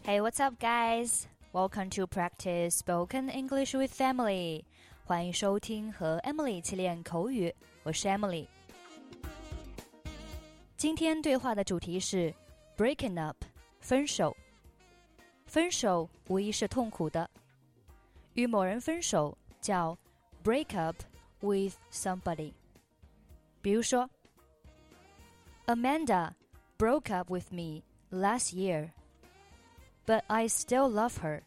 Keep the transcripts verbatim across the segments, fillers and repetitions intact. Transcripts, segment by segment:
Hey, what's up, guys? Welcome to practice spoken English with Emily. 欢迎收听和 Emily 一起练口语，我是 Emily。今天对话的主题是 breaking up， 分手。分手无疑是痛苦的，与某人分手叫 break up with somebody。比如说 Amanda broke up with me last year.But I still love her.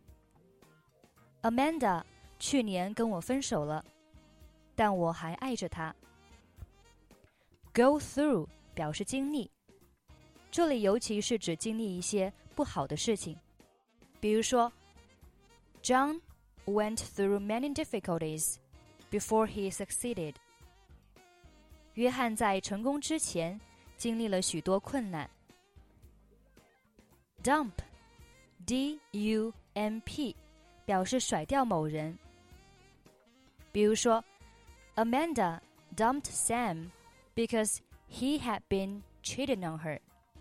Amanda 去年跟我分手了，但我还爱着她。Go through 表示经历，这里尤其是指经历一些不好的事情。比如说 John went through many difficulties before he succeeded. 约翰在成功之前经历了许多困难。Dump D U M P 表示甩掉某人。比如说 Amanda dumped Sam because he had been cheating on her.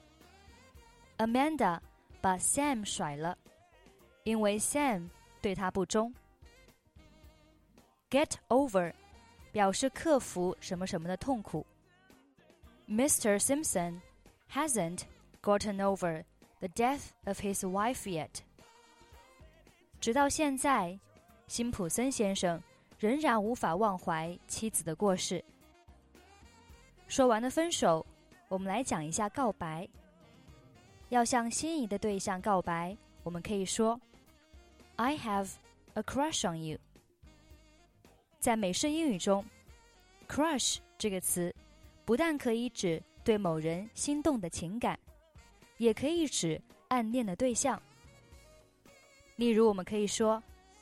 Amanda 把 Sam 甩了，因为 Sam 对她不忠。Get over 表示克服什么什么的痛苦。Mister Simpson hasn't gotten over the death of his wife yet. 直到现在，辛普森先生仍然无法忘怀妻子的过世。说完了分手，我们来讲一下告白。要向心仪的对象告白，我们可以说 I have a crush on you. 在美式英语中 crush 这个词不但可以指对某人心动的情感，也可以指暗恋的对象。例如我们可以说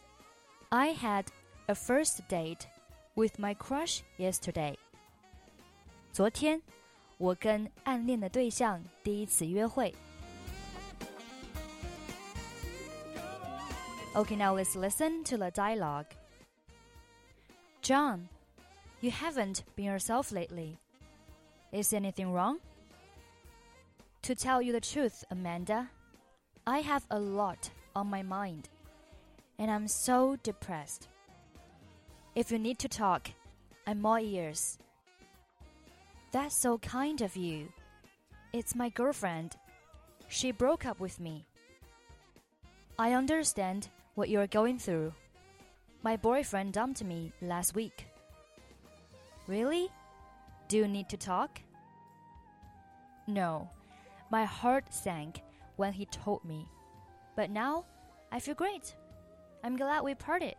I had a first date with my crush yesterday. 昨天我跟暗恋的对象第一次约会。Okay, now let's listen to the dialogue. John, you haven't been yourself lately. Is anything wrong?To tell you the truth, Amanda, I have a lot on my mind, and I'm so depressed. If you need to talk, I'm all ears. That's so kind of you. It's my girlfriend. She broke up with me. I understand what you're going through. My boyfriend dumped me last week. Really? Do you need to talk? No.My heart sank when he told me. But now, I feel great. I'm glad we parted.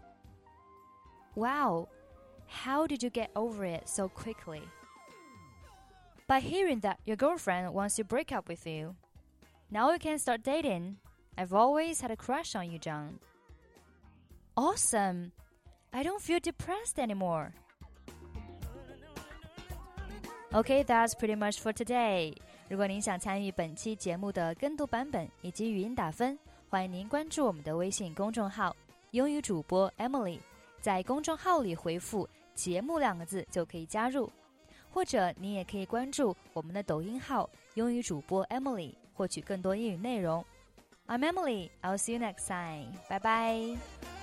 Wow, how did you get over it so quickly? By hearing that your girlfriend wants to break up with you. Now we can start dating. I've always had a crush on you, John. Awesome. I don't feel depressed anymore. Okay, that's pretty much for today.如果您想参与本期节目的跟读版本以及语音打分，欢迎您关注我们的微信公众号英语主播 Emily， 在公众号里回复节目两个字就可以加入，或者您也可以关注我们的抖音号英语主播 Emily， 获取更多英语内容。I'm Emily, I'll see you next time. Bye bye.